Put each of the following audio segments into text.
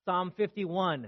Psalm 51.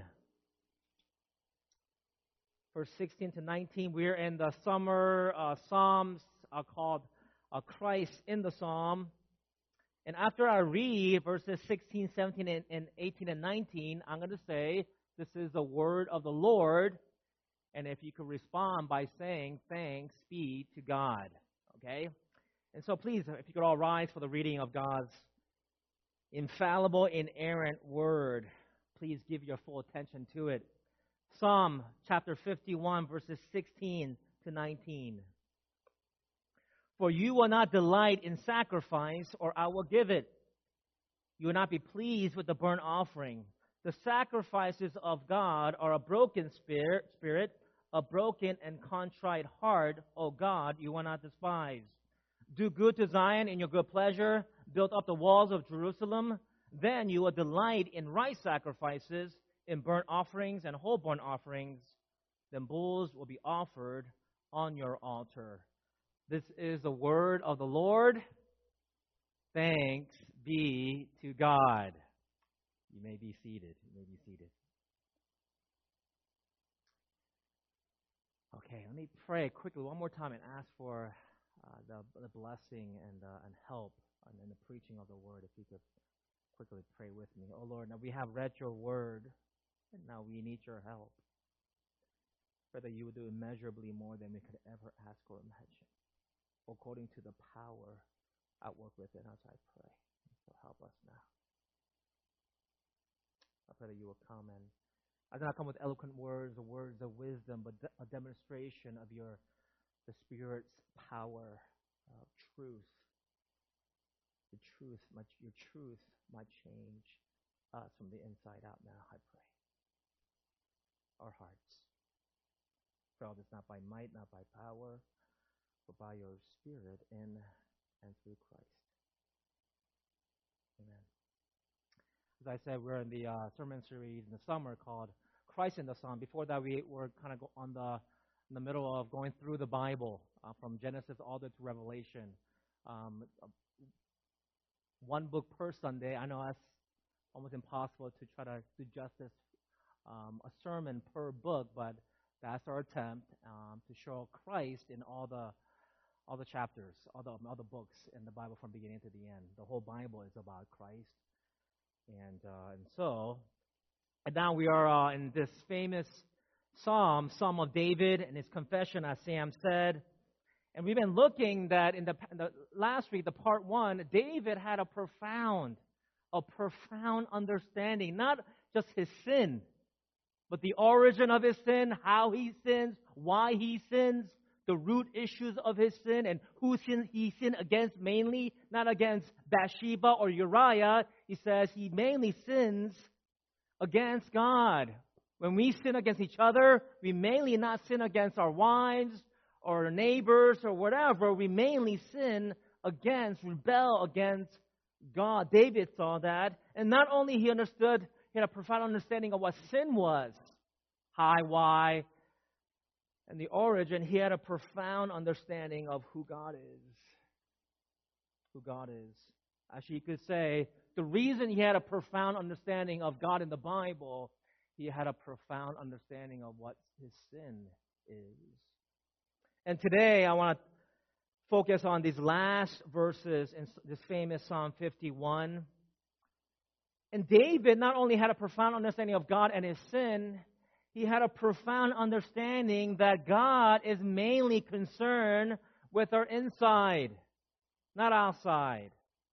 Verse 16 to 19, we're in the summer Psalms called Christ in the Psalm. And after I read verses 16, 17, and 18, and 19, I'm going to say, this is the word of the Lord. And if you could respond by saying, thanks be to God. Okay? And so please, if you could all rise for the reading of God's infallible, inerrant word. Please give your full attention to it. Psalm chapter 51, verses 16 to 19. For you will not delight in sacrifice, or I will give it. You will not be pleased with the burnt offering. The sacrifices of God are a broken spirit, a broken and contrite heart, O God, you will not despise. Do good to Zion in your good pleasure. Build up the walls of Jerusalem. Then you will delight in right sacrifices, in burnt offerings and whole burnt offerings. Then bulls will be offered on your altar. This is the word of the Lord. Thanks be to God. You may be seated. You may be seated. Okay, let me pray quickly one more time and ask for the blessing and help in the preaching of the word. If you could quickly pray with me. Oh Lord, now we have read your word, and now we need your help. Pray that you would do immeasurably more than we could ever ask or imagine, according to the power at work within us, I pray. So help us now. I pray that you will come, and I do not come with eloquent words or words of wisdom, but a demonstration of the Spirit's power, truth. Your truth might change us from the inside out now, I pray. Our hearts. For all this not by might, not by power, but by your Spirit in and through Christ. Amen. As I said, we're in the sermon series in the summer called Christ in the Psalm. Before that, we were kind of in the middle of going through the Bible from Genesis all the way to Revelation. One book per Sunday. I know that's almost impossible to try to do justice a sermon per book, but that's our attempt to show Christ in all the chapters, all the books in the Bible from beginning to the end. The whole Bible is about Christ, and now we are in this famous Psalm of David and his confession, as Sam said. And we've been looking that in the last week, the part 1, David had a profound understanding, not just his sin, but the origin of his sin, how he sins, why he sins, the root issues of his sin, and who he sinned against mainly, not against Bathsheba or Uriah. He says he mainly sins against God. When we sin against each other, we mainly not sin against our wives or neighbors or whatever. We mainly rebel against God. David saw that. And not only he understood, he had a profound understanding of what sin was, how, why, and the origin. He had a profound understanding of who God is. Who God is. Actually, you could say, the reason he had a profound understanding of God in the Bible, he had a profound understanding of what his sin is. And today, I want to focus on these last verses in this famous Psalm 51. And David not only had a profound understanding of God and his sin, he had a profound understanding that God is mainly concerned with our inside, not outside.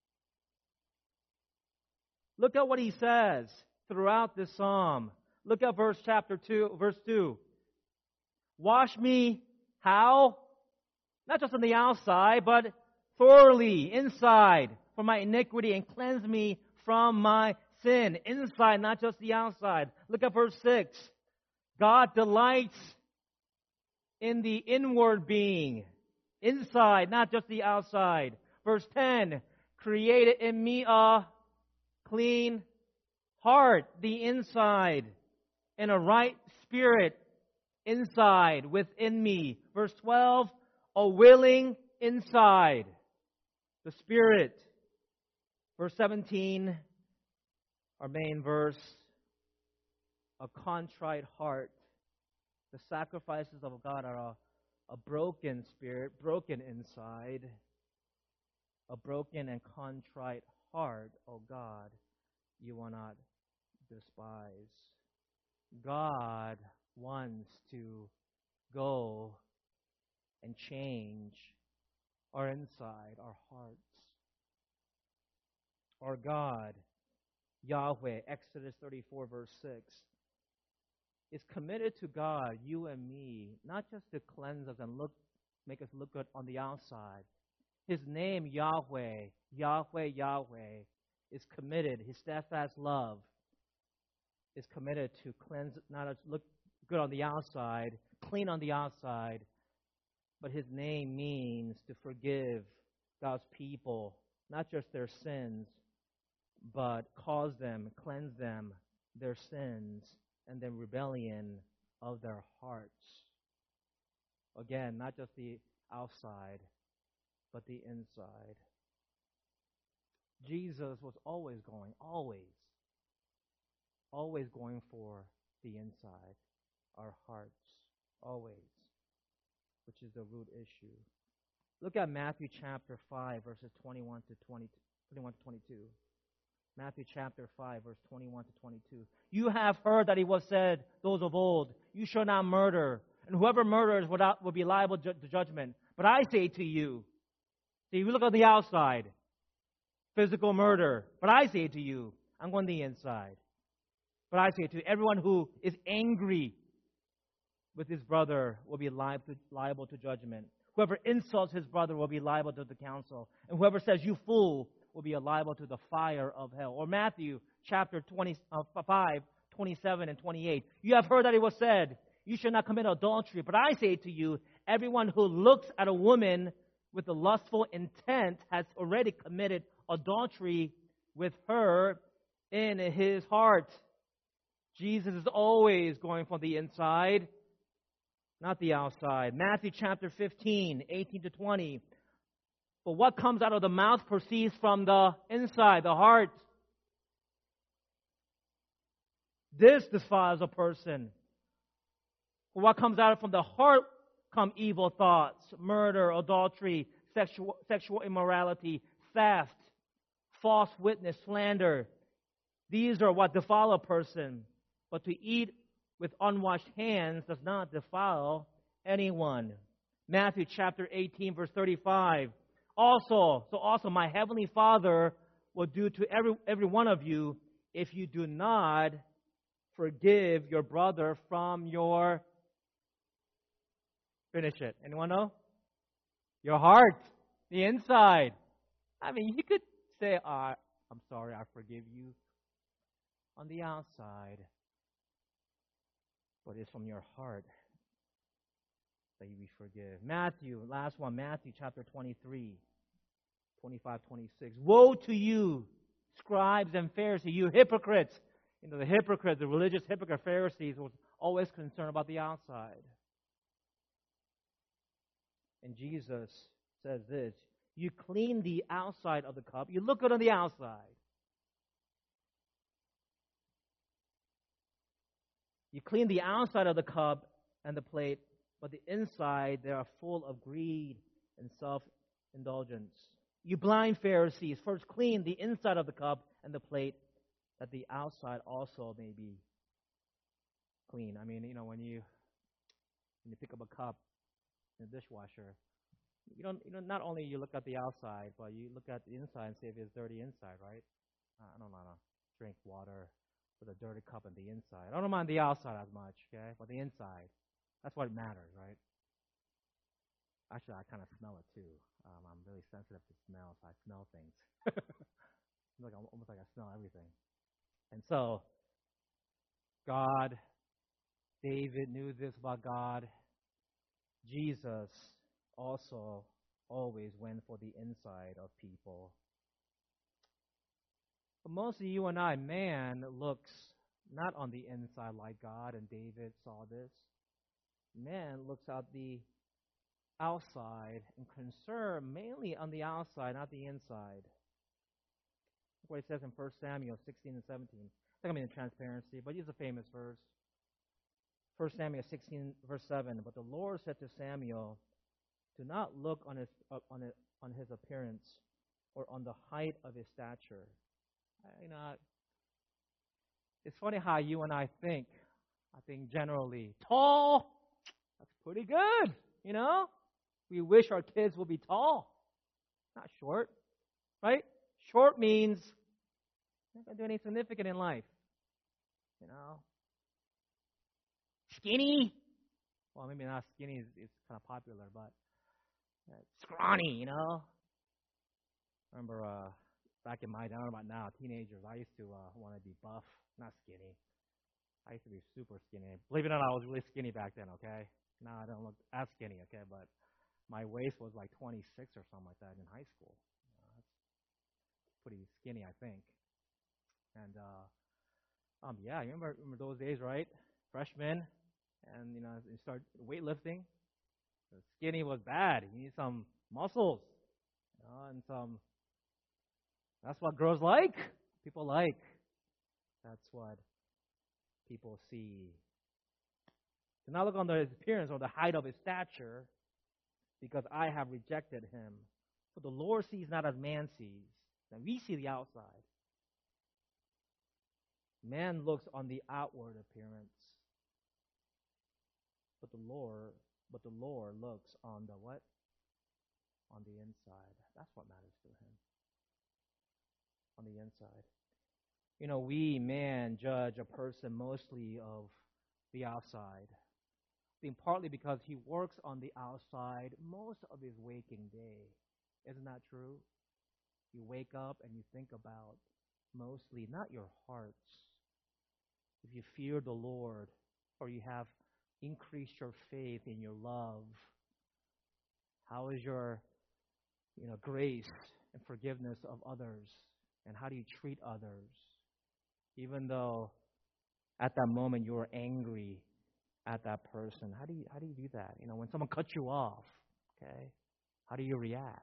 Look at what he says throughout this psalm. Look at verse 2. Wash me, how? Not just on the outside, but thoroughly inside from my iniquity, and cleanse me from my sin. Inside, not just the outside. Look at verse 6. God delights in the inward being. Inside, not just the outside. Verse 10. Create in me a clean heart, the inside, and a right spirit inside within me. Verse 12, a willing inside, the Spirit. Verse 17, our main verse, a contrite heart. The sacrifices of God are a broken spirit, broken inside, a broken and contrite heart, oh God, you will not despise. God wants to go and change our inside, our hearts. Our God, Yahweh, Exodus 34, verse 6, is committed to God, you and me, not just to cleanse us and make us look good on the outside. His name, Yahweh, Yahweh, Yahweh, is committed. His steadfast love is committed to cleanse, not just look good on the outside, clean on the outside, but his name means to forgive God's people, not just their sins, but cause them, cleanse them, their sins, and the rebellion of their hearts. Again, not just the outside, but the inside. Jesus was always going for the inside, our hearts, always, which is the root issue. Look at Matthew chapter 5, verses 21 to 22. Matthew chapter 5, verse 21 to 22. You have heard that it was said, those of old, you shall not murder, and whoever murders will be liable to judgment. But I say to you, see, we look on the outside, physical murder. But I say to you, I'm on the inside. But I say to you, everyone who is angry with his brother will be liable to judgment. Whoever insults his brother will be liable to the council. And whoever says, you fool, will be liable to the fire of hell. Or Matthew chapter 5, 27 and 28. You have heard that it was said, you shall not commit adultery. But I say to you, everyone who looks at a woman with a lustful intent has already committed adultery with her in his heart. Jesus is always going for the inside, not the outside. Matthew chapter 15, 18 to 20. But what comes out of the mouth proceeds from the inside, the heart. This defiles a person. For what comes out from the heart come evil thoughts, murder, adultery, sexual immorality, theft, false witness, slander. These are what defile a person. But to eat with unwashed hands does not defile anyone. Matthew chapter 18, verse 35. Also my heavenly Father will do to every one of you if you do not forgive your brother from your, finish it. Anyone know? Your heart, the inside. I mean, you could say, I'm sorry, I forgive you on the outside. But it's from your heart that you forgive. Matthew, last one, Matthew chapter 23, 25, 26. Woe to you, scribes and Pharisees, you hypocrites. You know, the hypocrites, the religious hypocrite Pharisees was always concerned about the outside. And Jesus says this, you clean the outside of the cup, you look good on the outside. You clean the outside of the cup and the plate, but the inside they are full of greed and self-indulgence. You blind Pharisees, first clean the inside of the cup and the plate, that the outside also may be clean. I mean, you know, when you pick up a cup in the dishwasher, you don't not only you look at the outside, but you look at the inside and see if it's dirty inside, right? I don't want to drink water with a dirty cup on the inside. I don't mind the outside as much, okay? But the inside, that's what matters, right? Actually, I kind of smell it too. I'm really sensitive to smell, so I smell things. Almost like I smell everything. And so, God, David knew this about God. Jesus also always went for the inside of people. But most of you and I, man looks not on the inside like God, and David saw this. Man looks at the outside and concerned mainly on the outside, not the inside. Look what it says in 1 Samuel 16 and 17. think I mean transparency, but it's a famous verse. 1 Samuel 16, verse 7. But the Lord said to Samuel, do not look on his appearance or on the height of his stature. It's funny how you and I think. I think generally, tall, that's pretty good, We wish our kids would be tall, not short, right? Short means not going to do anything significant in life, Skinny, well, maybe not skinny is kind of popular, but scrawny, I remember back in my day, I don't know about now, teenagers, I used to want to be buff, not skinny. I used to be super skinny. Believe it or not, I was really skinny back then, okay? Now I don't look as skinny, okay? But my waist was like 26 or something like that in high school. That's pretty skinny, I think. And, yeah, you remember those days, right? Freshman, and, you start weightlifting. Skinny was bad. You need some muscles, and that's what girls like. People like. That's what people see. Do not look on his appearance or the height of his stature, because I have rejected him. For the Lord sees not as man sees. And we see the outside. Man looks on the outward appearance. But the Lord looks on the what? On the inside. That's what matters to him. On the inside. We, man, judge a person mostly of the outside. I think partly because he works on the outside most of his waking day. Isn't that true? You wake up and you think about mostly, not your hearts. If you fear the Lord, or you have increased your faith in your love, how is your grace and forgiveness of others? And how do you treat others? Even though at that moment you are angry at that person, how do you do that? When someone cuts you off, okay, how do you react?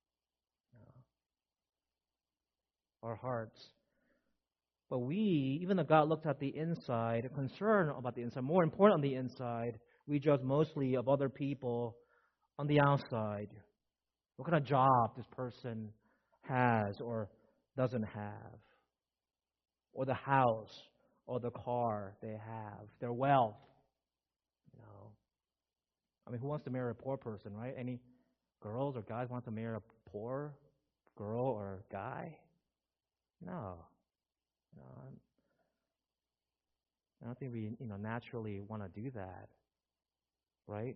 Our hearts. But we, even though God looks at the inside, concerned about the inside, more important on the inside, we judge mostly of other people on the outside. What kind of job this person has or doesn't have, or the house or the car they have, their wealth. Who wants to marry a poor person, right? Any girls or guys want to marry a poor girl or guy? No. I don't think we, naturally want to do that, right?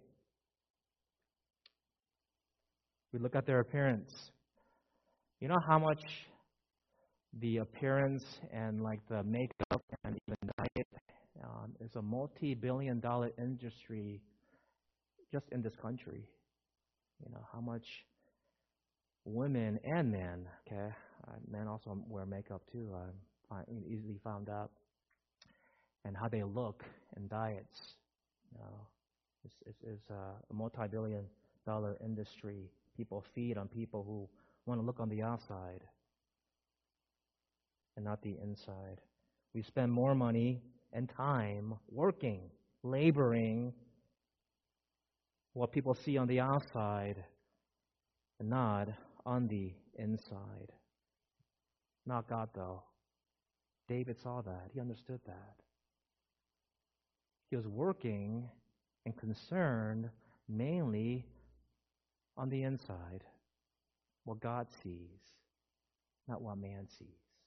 We look at their appearance. You know how much the appearance and like the makeup and even diet is a multi-billion-dollar industry just in this country. How much women and men, okay, men also wear makeup too, easily found out, and how they look in diets. It's a multi-billion-dollar industry. People feed on people who want to look on the outside and not the inside. We spend more money and time working, laboring, what people see on the outside and not on the inside. Not God, though. David saw that. He understood that. He was working and concerned mainly on the inside, what God sees, not what man sees.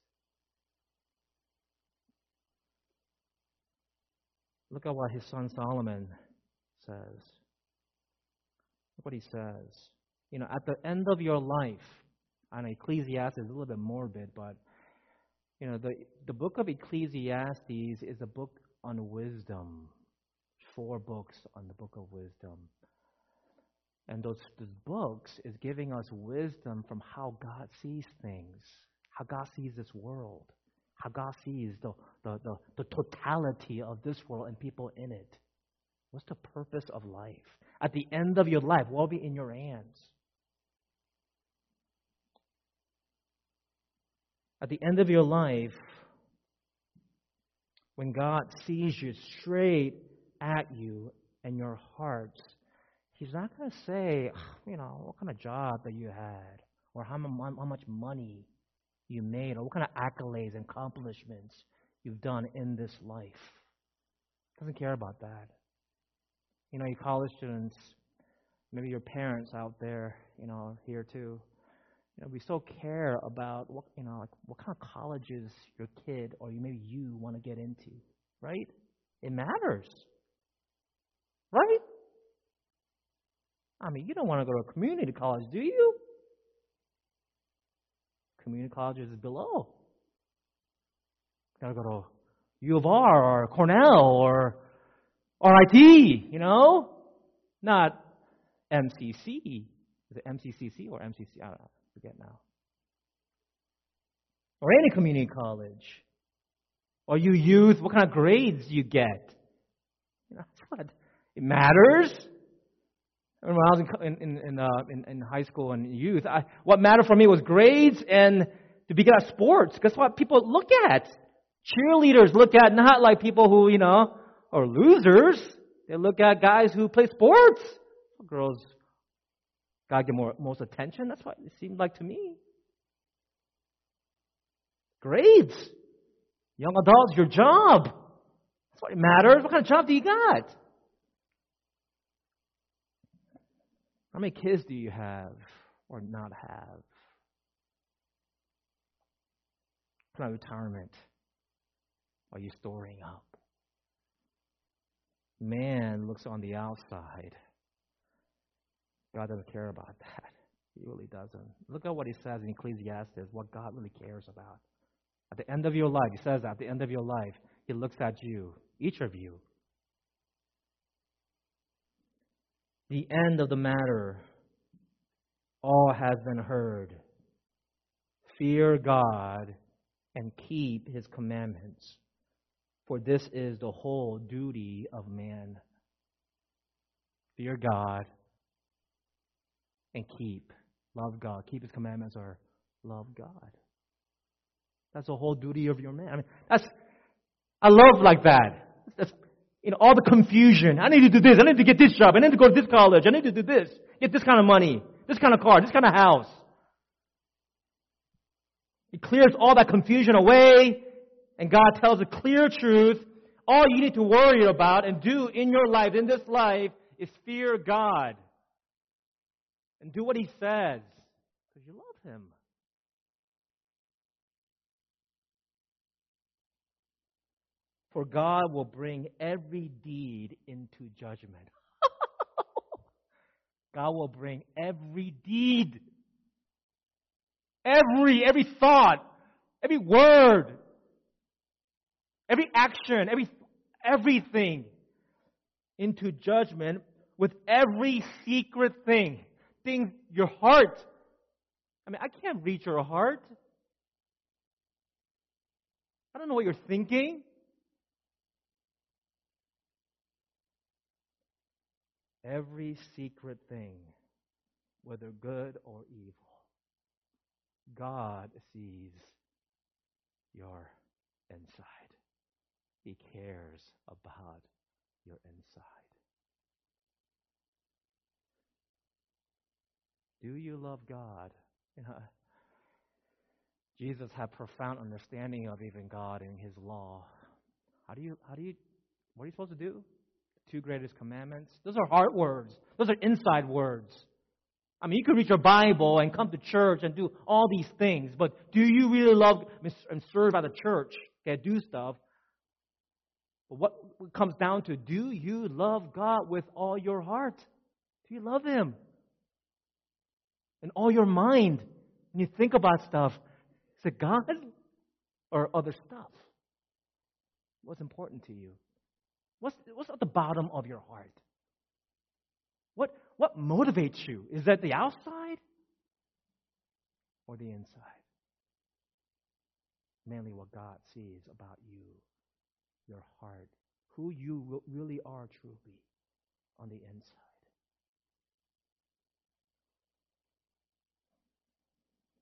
Look at what his son Solomon says. Look what he says. At the end of your life, I know Ecclesiastes is a little bit morbid, but the book of Ecclesiastes is a book on wisdom. 4 books on the book of wisdom. And those books is giving us wisdom from how God sees things, how God sees this world, how God sees the totality of this world and people in it. What's the purpose of life? At the end of your life, what will be in your hands? At the end of your life, When God sees you straight at you and your heart, He's not going to say, what kind of job that you had, or how much money you made, or what kind of accolades and accomplishments you've done in this life. Doesn't care about that. You college students, maybe your parents out there, here too. We so care about what kind of colleges your kid or maybe you want to get into, right? It matters, right? You don't want to go to a community college, do you? Community colleges is below. Got to go to U of R or Cornell or RIT, not MCC. Is it MCCC or MCC? I forget now. Or any community college. Or you youth, what kind of grades you get? That's what it matters. I remember when I was in high school and youth, what mattered for me was grades and to be good at sports. Guess what people look at? Cheerleaders look at not like people who, are losers. They look at guys who play sports. Girls gotta get most attention. That's what it seemed like to me. Grades. Young adults, your job. That's what matters. What kind of job do you got? How many kids do you have or not have? What kind of retirement are you storing up? Man looks on the outside. God doesn't care about that. He really doesn't. Look at what he says in Ecclesiastes, what God really cares about. At the end of your life, he says at the end of your life, he looks at you, each of you. The end of the matter, all has been heard. Fear God and keep his commandments, for this is the whole duty of man. Fear God and love God. Keep his commandments or love God. That's the whole duty of your man. I love like that. That's, all the confusion. I need to do this. I need to get this job. I need to go to this college. I need to do this. Get this kind of money. This kind of car. This kind of house. He clears all that confusion away, and God tells the clear truth. All you need to worry about and do in your life, in this life, is fear God. And do what he says, because you love him. For God will bring every deed into judgment. God will bring every deed, every thought, every word, every action, everything into judgment with every secret thing. Your heart. I can't read your heart. I don't know what you're thinking. Every secret thing, whether good or evil, God sees your inside. He cares about your inside. Do you love God? Jesus had profound understanding of even God and his law. What are you supposed to do? The 2 greatest commandments. Those are heart words. Those are inside words. You could read your Bible and come to church and do all these things, but do you really love and serve at the church? Okay, do stuff. But what it comes down to, do you love God with all your heart? Do you love him? And all your mind, when you think about stuff, is it God or other stuff? What's important to you? What's at the bottom of your heart? What motivates you? Is that the outside or the inside? Mainly what God sees about you, your heart, who you really are truly on the inside.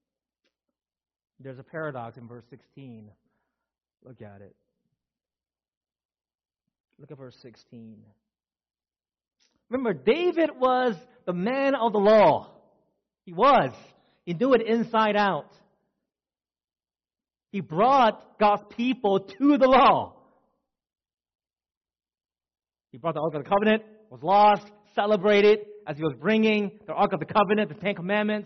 There's a paradox in verse 16. Look at it. Look at verse 16. Remember, David was the man of the law. He was. He knew it inside out. He brought God's people to the law. He brought the Ark of the Covenant, was lost, celebrated as he was bringing the Ark of the Covenant, the Ten Commandments,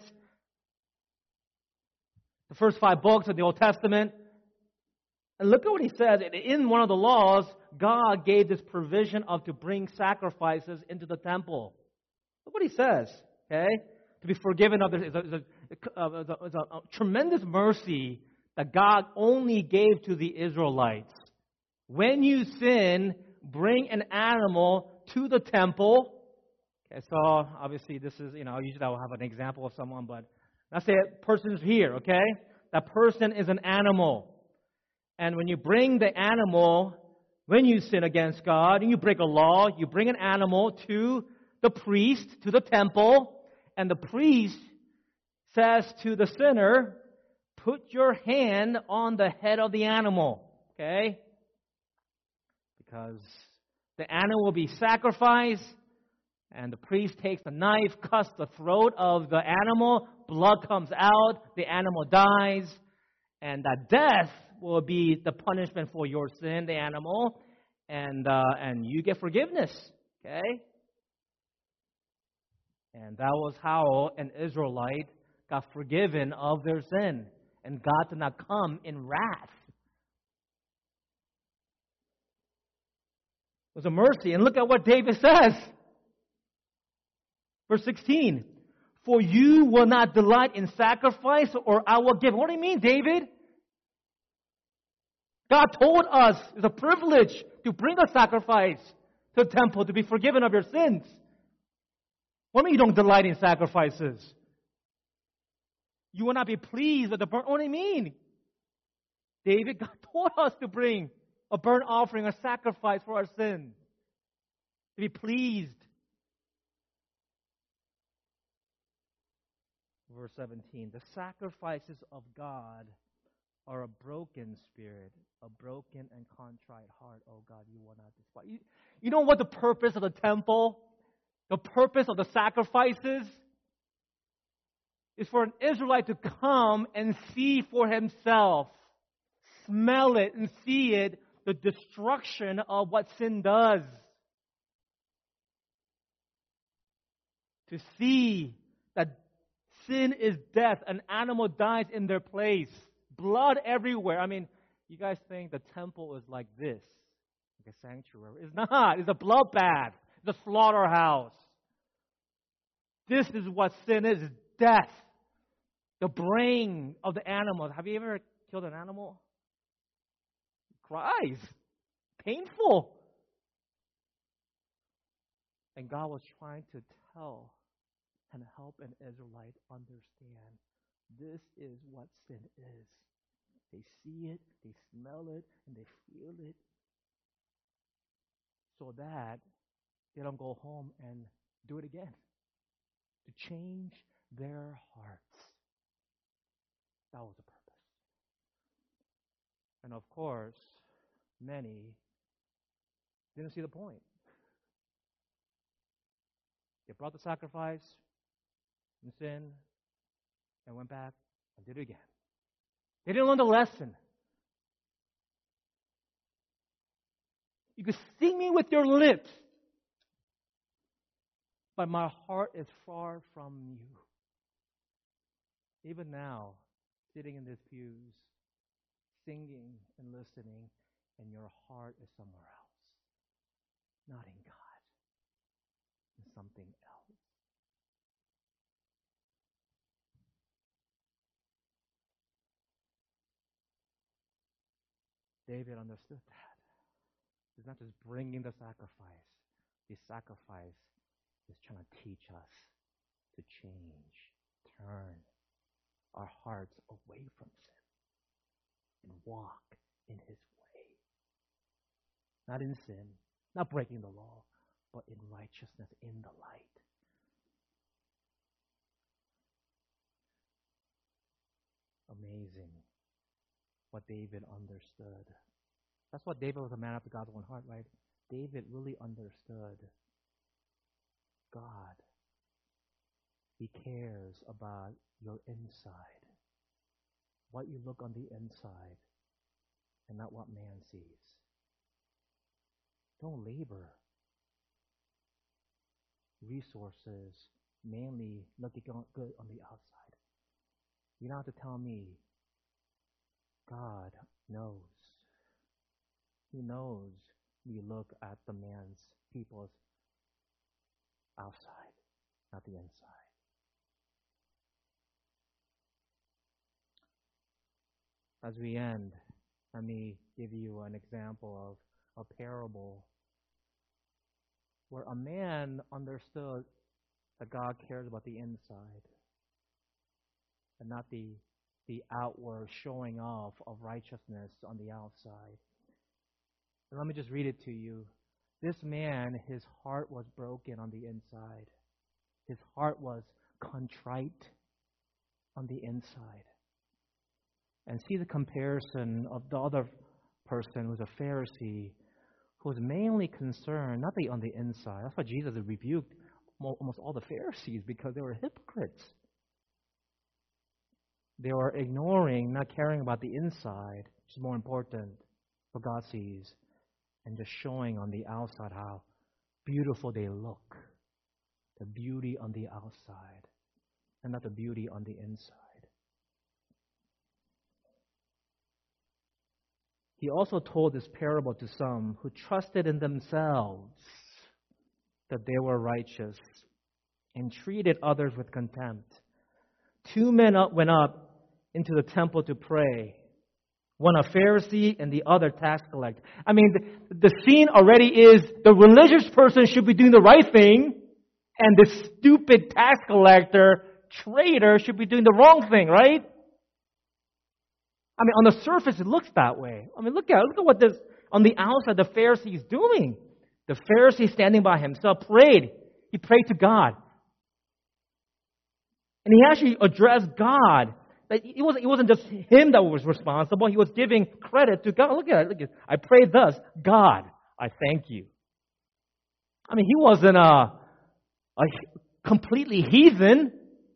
the first 5 books of the Old Testament. And look at what he says. In one of the laws, God gave this provision of to bring sacrifices into the temple. Look what he says, okay? To be forgiven of this is a tremendous mercy that God only gave to the Israelites. When you sin, bring an animal to the temple. Okay, so obviously this is, usually I will have an example of someone, but let's say a person's here, okay? That person is an animal. And when you bring the animal, when you sin against God, and you break a law, you bring an animal to the priest, to the temple, and the priest says to the sinner, put your hand on the head of the animal, okay? Because the animal will be sacrificed, and the priest takes the knife, cuts the throat of the animal, blood comes out, the animal dies, and that death will be the punishment for your sin, the animal, and you get forgiveness, okay? And that was how an Israelite got forgiven of their sin, and God did not come in wrath. It was a mercy, and look at what David says. Verse 16, for you will not delight in sacrifice, or I will give. What do you mean, David? God told us it's a privilege to bring a sacrifice to the temple to be forgiven of your sins. What do you mean you don't delight in sacrifices? You will not be pleased with the burnt. What do you mean? David, God told us to bring a burnt offering, a sacrifice for our sin. To be pleased. Verse 17, the sacrifices of God are a broken spirit, a broken and contrite heart. Oh God, you will not despise. You know what the purpose of the temple, the purpose of the sacrifices is for an Israelite to come and see for himself, smell it and see it, the destruction of what sin does. To see that sin is death, an animal dies in their place. Blood everywhere. I mean, you guys think the temple is like this, like a sanctuary. It's not. It's a bloodbath. It's a slaughterhouse. This is what sin is, death. The brain of the animal. Have you ever killed an animal? It cries. Painful. And God was trying to tell and help an Israelite understand this is what sin is. They see it, they smell it, and they feel it, so that they don't go home and do it again. To change their hearts. That was the purpose. And of course, many didn't see the point. They brought the sacrifice and sin and went back and did it again. They didn't learn the lesson. You could sing me with your lips, but my heart is far from you. Even now, sitting in these pews, singing and listening, and your heart is somewhere else. Not in God. In something else. David understood that. It's not just bringing the sacrifice. The sacrifice is trying to teach us to change, turn our hearts away from sin and walk in His way. Not in sin, not breaking the law, but in righteousness, in the light. Amazing what David understood. That's what David was, a man after God's own heart, right? David really understood God. He cares about your inside, what you look on the inside, and not what man sees. Don't labor resources mainly looking good on the outside. You don't have to tell me. God knows. He knows you look at the people's outside, not the inside. As we end, let me give you an example of a parable where a man understood that God cares about the inside and not the outward showing off of righteousness on the outside. And let me just read it to you. This man, his heart was broken on the inside. His heart was contrite on the inside. And see the comparison of the other person who's a Pharisee, who was mainly concerned, not on the inside. That's why Jesus rebuked almost all the Pharisees, because they were hypocrites. They were ignoring, not caring about the inside, which is more important, what God sees, and just showing on the outside how beautiful they look. The beauty on the outside, and not the beauty on the inside. He also told this parable to some who trusted in themselves that they were righteous and treated others with contempt. 2 men went up into the temple to pray. One a Pharisee and the other tax collector. I mean, the scene already is the religious person should be doing the right thing, and the stupid tax collector, traitor, should be doing the wrong thing, right? I mean, on the surface, it looks that way. I mean, look at what this, on the outside, the Pharisee is doing. The Pharisee standing by himself prayed. He prayed to God. And he actually addressed God. That it wasn't just him that was responsible. He was giving credit to God. Look at it. I prayed thus. God, I thank you. I mean, he wasn't a completely heathen.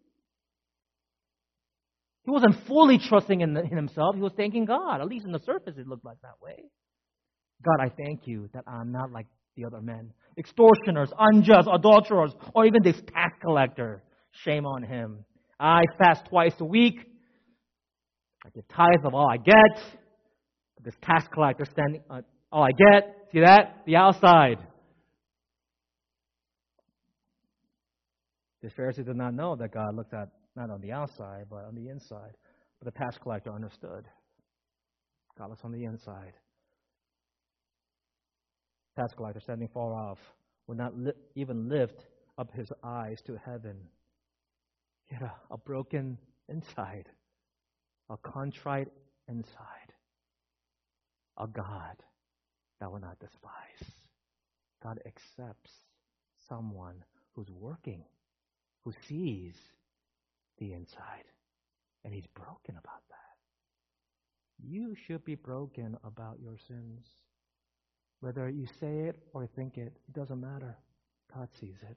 He wasn't fully trusting in himself. He was thanking God. At least on the surface, it looked like that way. God, I thank you that I'm not like the other men. Extortioners, unjust, adulterers, or even this tax collector. Shame on him. I fast twice a week. I give tithes of all I get. This tax collector standing, all I get. See that? The outside. This Pharisee did not know that God looked at not on the outside, but on the inside. But the tax collector understood. God looks on the inside. Tax collector standing far off would not even lift up his eyes to heaven. He had a broken inside, a contrite inside, a God that will not despise. God accepts someone who's working, who sees the inside, and he's broken about that. You should be broken about your sins. Whether you say it or think it, it doesn't matter. God sees it.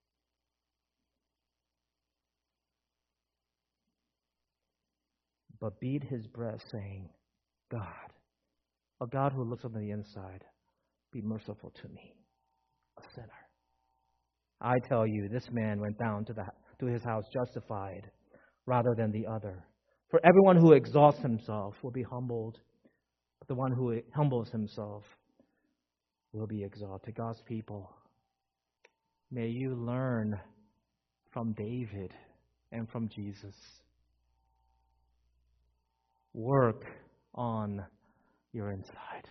But beat his breast, saying, God, a God who looks on the inside, be merciful to me, a sinner. I tell you, this man went down to his house justified rather than the other. For everyone who exalts himself will be humbled, but the one who humbles himself will be exalted. God's people, may you learn from David and from Jesus. Work on your inside,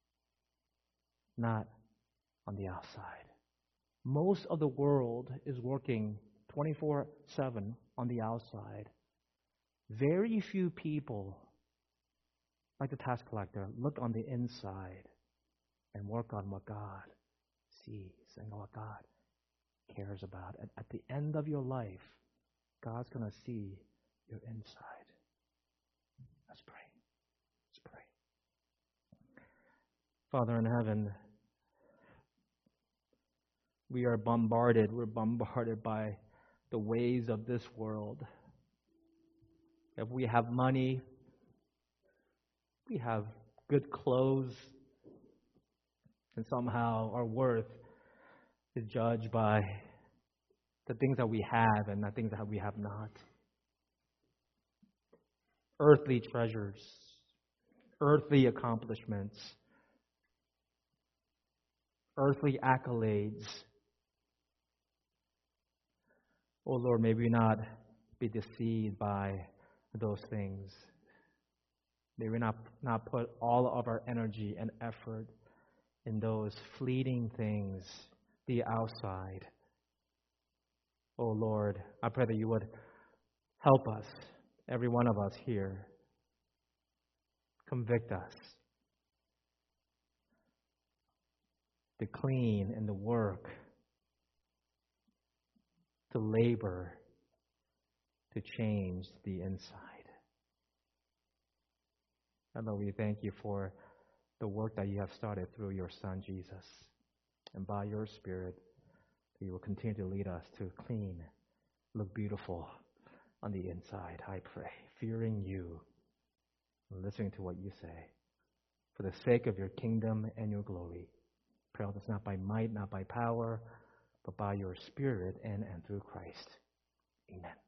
not on the outside. Most of the world is working 24/7 on the outside. Very few people, like the tax collector, look on the inside and work on what God sees and what God cares about. At the end of your life, God's going to see your inside. Let's pray. Let's pray. Father in heaven, We're bombarded by the ways of this world. If we have money, we have good clothes, and somehow our worth is judged by the things that we have and the things that we have not. Earthly treasures, earthly accomplishments, earthly accolades. Oh Lord, may we not be deceived by those things. May we not put all of our energy and effort in those fleeting things, the outside. Oh Lord, I pray that you would help us, every one of us here. Convict us to clean and to work, to labor, to change the inside. And Lord, we thank you for the work that you have started through your Son, Jesus. And by your Spirit, you will continue to lead us to clean, look beautiful on the inside, I pray, fearing you and listening to what you say. For the sake of your kingdom and your glory, pray all this not by might, not by power, but by your Spirit and through Christ. Amen.